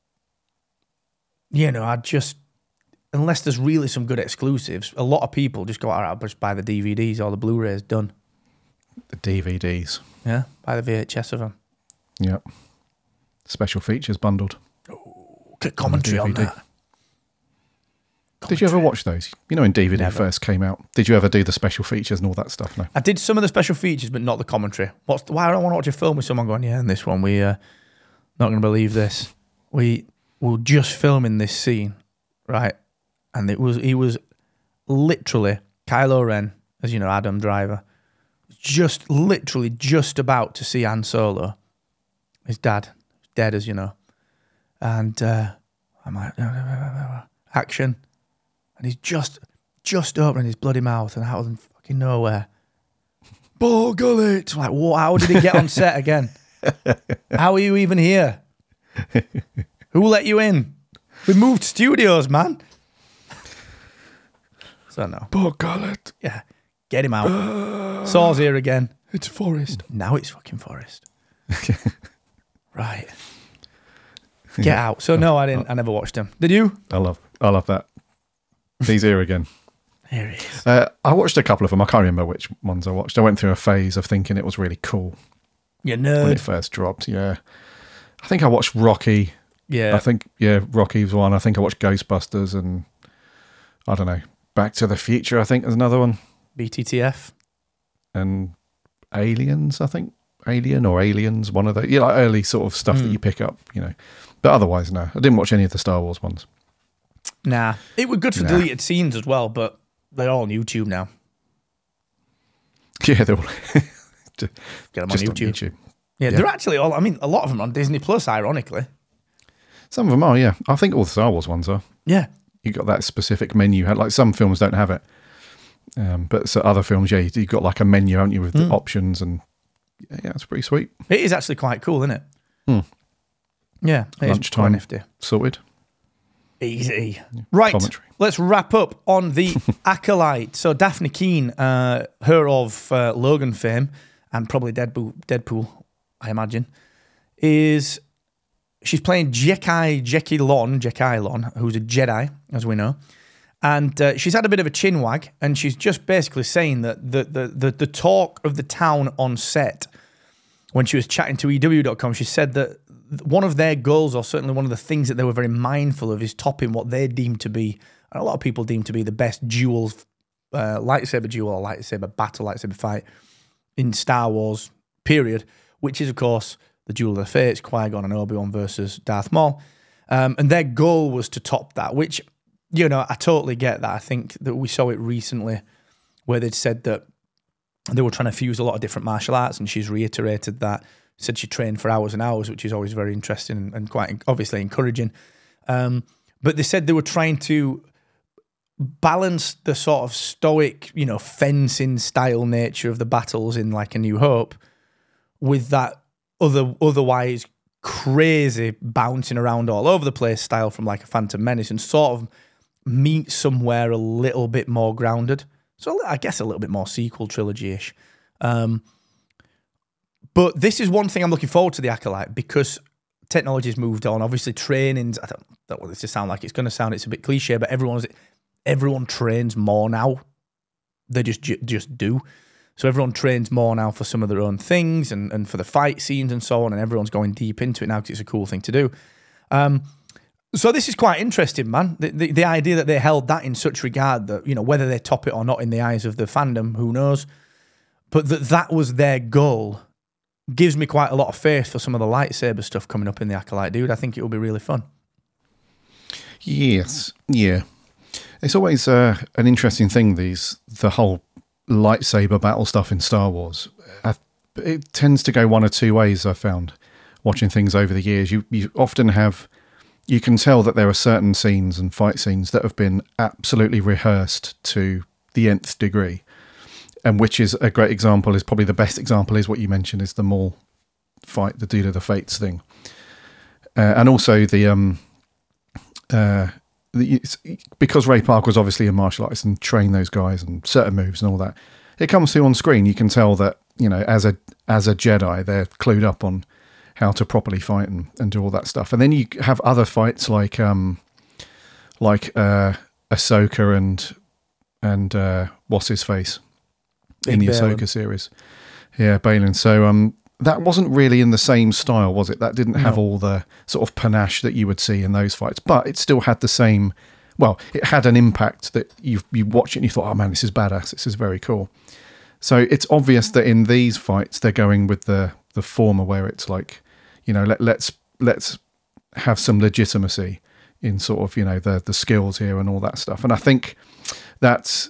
you know, I just, unless there's really some good exclusives, a lot of people just go, all right, I'll just buy the D V Ds or the Blu-rays, done. The D V Ds. Yeah, buy the V H S of them. Yep. Special features bundled. Oh, good commentary on, on that. Commentary. Did you ever watch those? You know, when D V D Never. first came out, did you ever do the special features and all that stuff? No. I did some of the special features, but not the commentary. What's the, why I don't want to watch a film with someone going, yeah, in this one, we uh, not going to believe this. We were just filming this scene, right? And it was he was literally Kylo Ren, as you know, Adam Driver, just literally just about to see Han Solo. His dad, dead as you know, and uh, I'm like, action, and he's just just opening his bloody mouth, and out of fucking nowhere, boggle it. Like, what? How did he get on set again? How are you even here? Who let you in? We moved studios, man. So no. Boggle it. Yeah. Get him out. Uh, Saw's here again. It's Forrest. Now it's fucking Forrest. Right. Get out. So no, I didn't. I never watched him. Did you? I love I love that. He's here again. Here he is. Uh, I watched a couple of them. I can't remember which ones I watched. I went through a phase of thinking it was really cool. You nerd. When it first dropped, yeah. I think I watched Rocky. Yeah. I think, yeah, Rocky was one. I think I watched Ghostbusters and, I don't know, Back to the Future, I think is another one. B T T F. And Aliens, I think. Alien or Aliens, one of those. Yeah, like early sort of stuff mm. that you pick up, you know. But otherwise, no. I didn't watch any of the Star Wars ones. Nah. It was good for nah. deleted scenes as well, but they're all on YouTube now. Yeah, they're all... Get them on YouTube. on YouTube. Yeah, yeah, they're actually all, I mean, a lot of them are on Disney Plus, ironically. Some of them are, yeah. I think all the Star Wars ones are. Yeah. You got that specific menu. Like some films don't have it. Um, but so other films, yeah, you've got like a menu, haven't you, with mm. the options and yeah, it's pretty sweet. It is actually quite cool, isn't it? Mm. Yeah. It Lunchtime is nifty. Sorted. Easy. Right. Commentary. Let's wrap up on the Acolyte. So Daphne Keane, uh, her of uh, Logan fame and probably Deadpool, Deadpool, I imagine, is she's playing Jeki Jeki Lon, Jeki Lon, who's a Jedi, as we know. And uh, she's had a bit of a chin wag, and she's just basically saying that the, the, the, the talk of the town on set, when she was chatting to E W dot com, she said that one of their goals, or certainly one of the things that they were very mindful of, is topping what they deem to be, and a lot of people deem to be, the best duel, uh, lightsaber duel or lightsaber battle, lightsaber fight in Star Wars, period, which is, of course, the Duel of the Fates, Qui-Gon and Obi-Wan versus Darth Maul. Um, and their goal was to top that, which... You know, I totally get that. I think that we saw it recently where they'd said that they were trying to fuse a lot of different martial arts, and she's reiterated that. Said she trained for hours and hours, which is always very interesting and, and quite obviously encouraging. Um, but they said they were trying to balance the sort of stoic, you know, fencing style nature of the battles in like A New Hope with that other otherwise crazy bouncing around all over the place style from like a Phantom Menace, and sort of meet somewhere a little bit more grounded. So I guess a little bit more sequel trilogy-ish. Um, but this is one thing I'm looking forward to, the Acolyte, because technology's moved on. Obviously, training's, I don't, don't want this to sound like it's going to sound, it's a bit cliche, but everyone's everyone trains more now. They just just do. So everyone trains more now for some of their own things and, and for the fight scenes and so on, and everyone's going deep into it now because it's a cool thing to do. Um, So this is quite interesting, man. The, the the idea that they held that in such regard that, you know, whether they top it or not in the eyes of the fandom, who knows? But that that was their goal gives me quite a lot of faith for some of the lightsaber stuff coming up in the Acolyte, dude. I think it will be really fun. Yes, yeah. It's always uh, an interesting thing, these the whole lightsaber battle stuff in Star Wars. I, it tends to go one or two ways, I've found, watching things over the years. You, you often have... You can tell that there are certain scenes and fight scenes that have been absolutely rehearsed to the nth degree. And which is a great example, is probably the best example, is what you mentioned, is the Maul fight, the Duel of the Fates thing. Uh, and also the... um. Uh, the, because Ray Park was obviously a martial artist and trained those guys and certain moves and all that, it comes through on screen. You can tell that, you know, as a as a Jedi, they're clued up on how to properly fight and, and do all that stuff. And then you have other fights like um like uh, Ahsoka and and uh, what's his face Big in the Balin. Ahsoka series, yeah, Balin. So um. That wasn't really in the same style, was it? That didn't have No. all the sort of panache that you would see in those fights, but it still had the same. Well, it had an impact that you you watch it and you thought, "Oh man, this is badass. This is very cool." So it's obvious that in these fights they're going with the the former, where it's like, you know, let, let's let's have some legitimacy in sort of, you know, the the skills here and all that stuff. And I think that's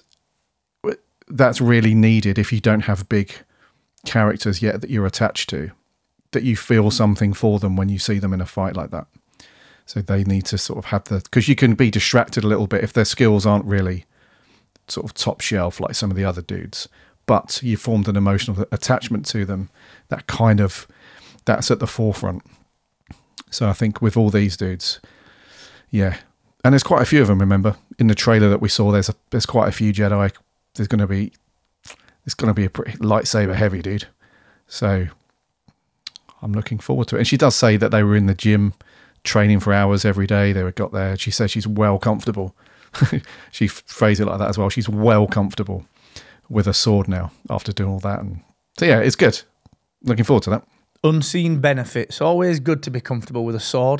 that's really needed if you don't have big characters yet that you're attached to, that you feel something for them when you see them in a fight like that. So they need to sort of have the, because you can be distracted a little bit if their skills aren't really sort of top shelf like some of the other dudes, but you formed an emotional attachment to them, that kind of, that's at the forefront. So I think with all these dudes, yeah, and there's quite a few of them. Remember in the trailer that we saw, there's a there's quite a few Jedi. There's going to be It's going to be a pretty lightsaber heavy, dude. So I'm looking forward to it. And she does say that they were in the gym training for hours every day. They were got there. She says she's well comfortable. She phrased it like that as well. She's well comfortable with a sword now after doing all that. And so yeah, it's good. Looking forward to that. Unseen benefits. Always good to be comfortable with a sword.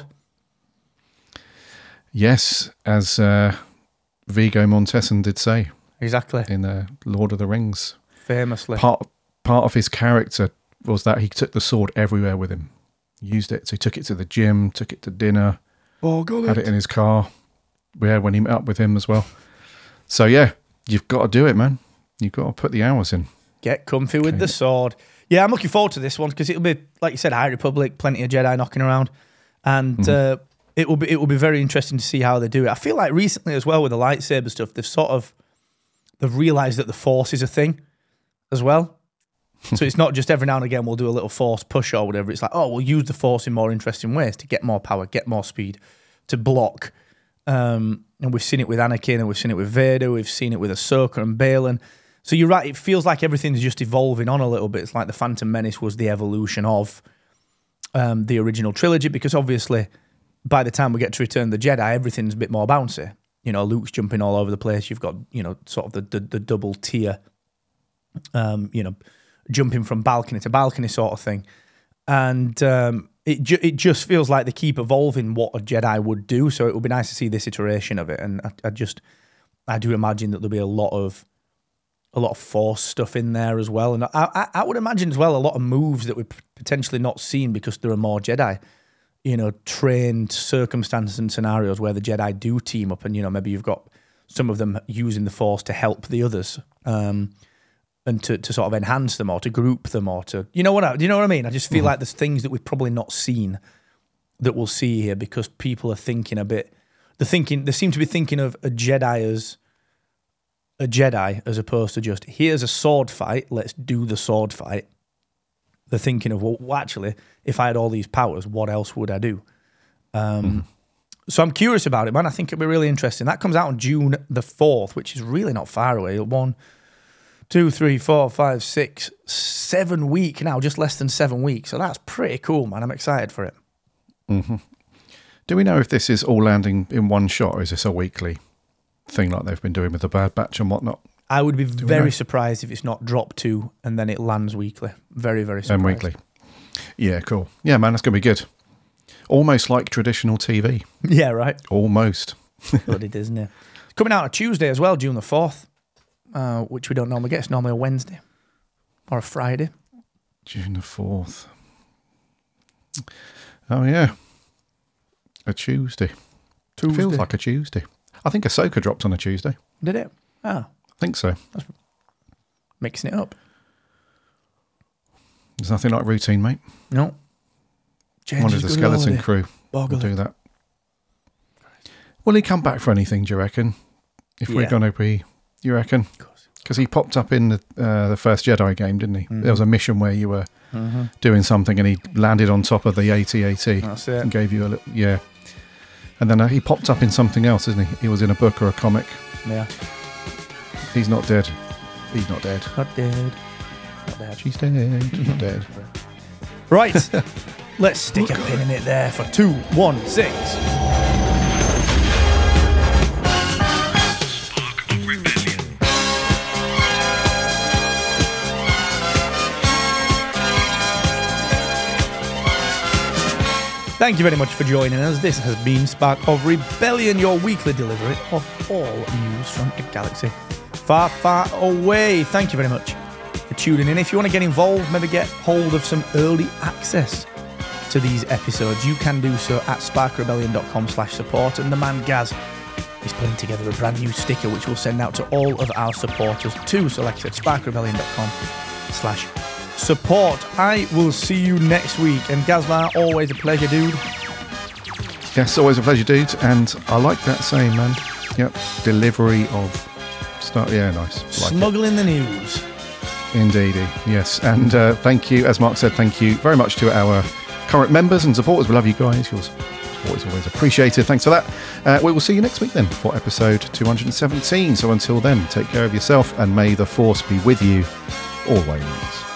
Yes, as uh, Viggo Mortensen did say Exactly. in uh, Lord of the Rings. Famously. Part part of his character was that he took the sword everywhere with him. Used it. So he took it to the gym, took it to dinner, Oh, got had it in his car. Yeah, when he met up with him as well. So yeah, you've got to do it, man. You've got to put the hours in. Get comfy with the sword. Yeah, I'm looking forward to this one because it'll be, like you said, High Republic, plenty of Jedi knocking around, and mm-hmm. uh, it will be it will be very interesting to see how they do it. I feel like recently as well with the lightsaber stuff, they've sort of they've realised that the Force is a thing as well. So it's not just every now and again we'll do a little Force push or whatever. It's like, oh, we'll use the Force in more interesting ways to get more power, get more speed, to block. Um, and we've seen it with Anakin, and we've seen it with Vader, we've seen it with Ahsoka and Balin. So you're right, it feels like everything's just evolving on a little bit. It's like the Phantom Menace was the evolution of um, the original trilogy, because obviously by the time we get to Return of the Jedi, everything's a bit more bouncy. You know, Luke's jumping all over the place. You've got, you know, sort of the the, the double tier, um, you know, jumping from balcony to balcony sort of thing. And um, it ju- it just feels like they keep evolving what a Jedi would do. So it would be nice to see this iteration of it. And I, I just, I do imagine that there'll be a lot of, a lot of Force stuff in there as well. And I, I, I would imagine as well a lot of moves that we've potentially not seen because there are more Jedi, you know, trained circumstances and scenarios where the Jedi do team up, and, you know, maybe you've got some of them using the Force to help the others. Um, and to, to sort of enhance them or to group them or to, you know what I, do you know what I mean? I just feel mm-hmm. like there's things that we've probably not seen that we'll see here because people are thinking a bit, they're thinking, they seem to be thinking of a Jedi as a Jedi as opposed to just, here's a sword fight, let's do the sword fight. They're thinking of, well, well actually, if I had all these powers, what else would I do? Um, mm-hmm. So I'm curious about it, man. I think it'll be really interesting. That comes out on June the fourth, which is really not far away. One, Two, three, four, five, six, seven week now, just less than seven weeks. So that's pretty cool, man. I'm excited for it. Mm-hmm. Do we know if this is all landing in one shot, or is this a weekly thing like they've been doing with the Bad Batch and whatnot? I would be Do very surprised if it's not drop two and then it lands weekly. Very, very surprised. And weekly. Yeah, cool. Yeah, man, that's going to be good. Almost like traditional T V. Yeah, right. Almost. Bloody Disney. It's coming out on Tuesday as well, June the fourth, uh, which we don't normally get. It's normally a Wednesday or a Friday. June the fourth. Oh, yeah. A Tuesday. Tuesday. Feels like a Tuesday. I think Ahsoka dropped on a Tuesday. Did it? Ah, I think so. mixing it up. There's nothing like routine, mate. No. I wonder if the skeleton crew will Boggle do it. that. Will he come back for anything, do you reckon? If we're Yeah. going to be, you reckon? Of course. Because he popped up in the, uh, the first Jedi game, didn't he? Mm-hmm. There was a mission where you were doing something and he landed on top of the A T A T That's it. and gave you a little, yeah. And then uh, he popped up in something else, isn't he? He was in a book or a comic. Yeah. He's not dead. He's not dead. Not dead. Not dead. She's dead. She's not dead. Right. Let's stick a pin in it there for two, one, six. Spark of rebellion. Thank you very much for joining us. This has been Spark of Rebellion, your weekly delivery of all news from a galaxy far, far away. Thank you very much for tuning in. If you want to get involved, maybe get hold of some early access to these episodes, you can do so at sparkrebellion.com slash support. And the man Gaz is putting together a brand new sticker which we'll send out to all of our supporters too. So like I said, sparkrebellion.com slash support. I will see you next week. And Gazmar, always a pleasure, dude. Yes, always a pleasure, dude. And I like that saying, man. Yep. Delivery of stuff. Yeah, nice. Like it. Smuggling the news. Indeedy, yes. And uh, thank you, as Mark said, thank you very much to our current members and supporters. We love you guys. Yours always, always appreciated. Thanks for that. Uh, we will see you next week then for episode two hundred seventeen. So until then, take care of yourself and may the force be with you always.